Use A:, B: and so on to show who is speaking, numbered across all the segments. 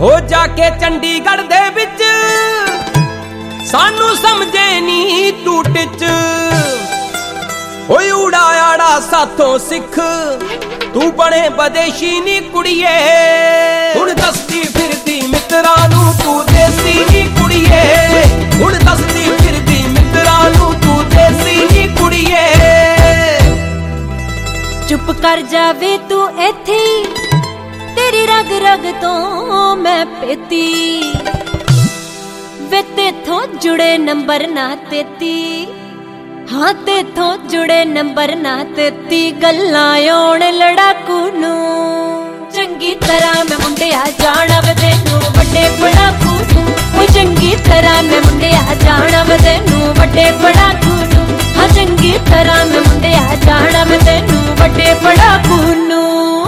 A: हो जाके चंडीगढ़ दे विच सानू समझे नी तू टिच होई उड़ायाड़ा साथों सिख तू बने बदेशी नी कुड़िए हुण दसदी फिरदी मित्रां नू तू देसी नी कुड़िए हुण दसदी फिरदी मित्रां नू तू देसी नी कुड़िए
B: चुप कर जावे तू इत्थे तेरी रग रग तो मैं पेती वे तेथों जुड़े नंबर ना तेती हाँ तेथों जुड़े नंबर ना तेती गल्लां आउण लड़ाकू नू चंगी तरह मैं मुंडिया जाना वे तैनू वड्डे पड़ाकू नू ओ चंगी तरह मैं मुंडिया जाना वे तैनू वड्डे पड़ाकू नू हाँ चंगी तरह मैं मुंडिया जाना वे तैनू वड्डे पड़ाकू नू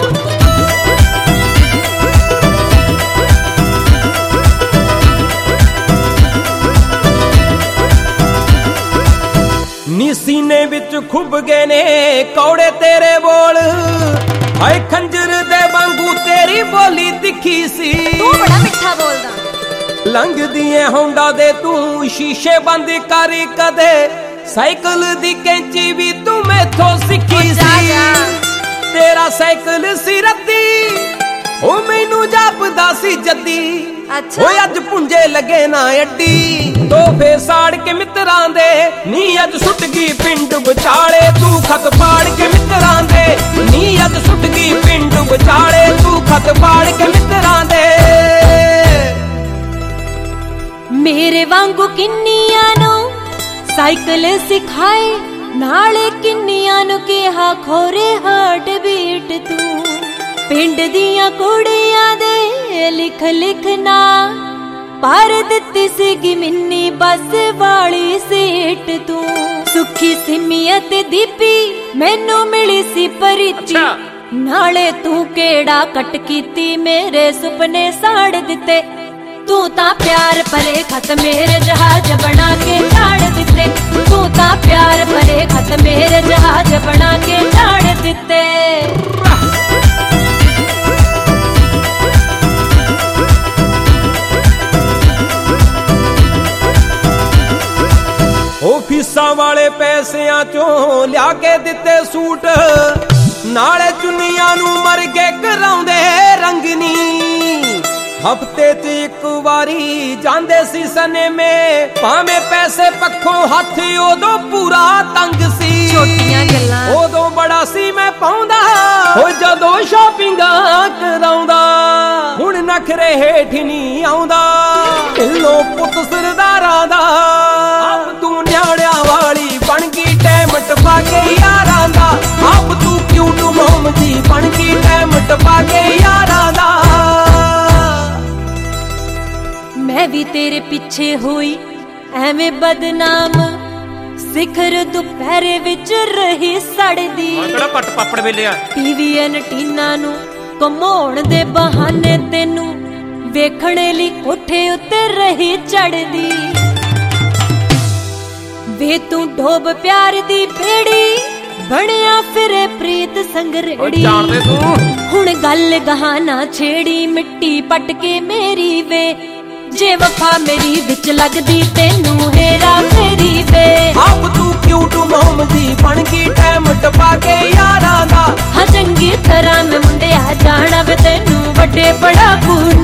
A: नी सीने विच खुब गए ने कौड़े तेरे बोल हाय खंजर दे वांगू तेरी बोली दिखी सी
B: तू बड़ा मिठा बोलदा
A: लंघ दिए होंडा दे तू शीशे बंद कर कदे साइकिल दी कैंची भी तू मैथों सीखी सी तेरा साइकिल सी रद्दी ओ मैनू जापदा सी जद्दी
B: अच्छा
A: ओए अज पुंजे लगे ना अड्डी तोहफे साड़ के मित्रां दे नी अज सुट गई पिंड विचाले तू खत फाड़ के मित्रां दे नी अज सुट गई पिंड विचाले तू खत फाड़ के मित्रां दे
B: मेरे वांगू किन्नियां नू साइकिल सिखाए नाले किन्नियां नू कहा खोरे हार्ट बीट तू पिंड दियां कुड़ियां दे लिख लिखना पर दित्ती सीगी मिन्नी बस वाली सीट तू सुखी सिमियत दीपी मैनू मिली सी परिती नाले तू केड़ा कट कीती मेरे सुपने साड़ दिते तू ता प्यार भरे खत मेरे जहाज बना के झाड़ दिते तू ता प्यार भरे खत मेरे जहाज बना के झाड़ दिते
A: ऑफिसां वाले पैसिਆਂ चों लिया के दिते सूट नाले चुन्नियां नू मर के कराउंदे रंगनी हफ्ते च एक वारी जांदे सी सने में भावें पैसे पक्खों हथ उदों पूरा तंग सी
B: छोटियां गल्लां
A: उदों बड़ा सी मैं पाउंदा हो जदों शॉपिंगां कराउंदा हुण नखरे हेठ नहीं आउंदा ढिल्लो पुत सरदारां दा आप तू न्याणियां वाली बन गई टैम टपा के यारां दा आप तू क्यूट मोम जी बन गई टैम टपा के यारां दा
B: मैं भी तेरे पीछे हुई एवें बदनाम सिखर दुपहरे विच रही सड़दी
A: पट पापड़ वेलिया
B: टीवी एंटीना नू घुमाउण दे बहाने तेनू वेखणे लई कोठे उत्ते रही चढ़दी वे तू डोब प्यार दी बेड़ी बनिया फिरे प्रीत संगरेड़ी हुण गल गहाना छेड़ी मिट्टी पट के मेरी वे जे वफा मेरी विच लगदी तेनू हेरा फेरी वे
A: आप तू क्यूट मोम जी बन गई टैम टपा के यारां दा
B: हाँ चंगी तरह मैं मुंडिया जाना वे तेनू वड्डे पड़ाकू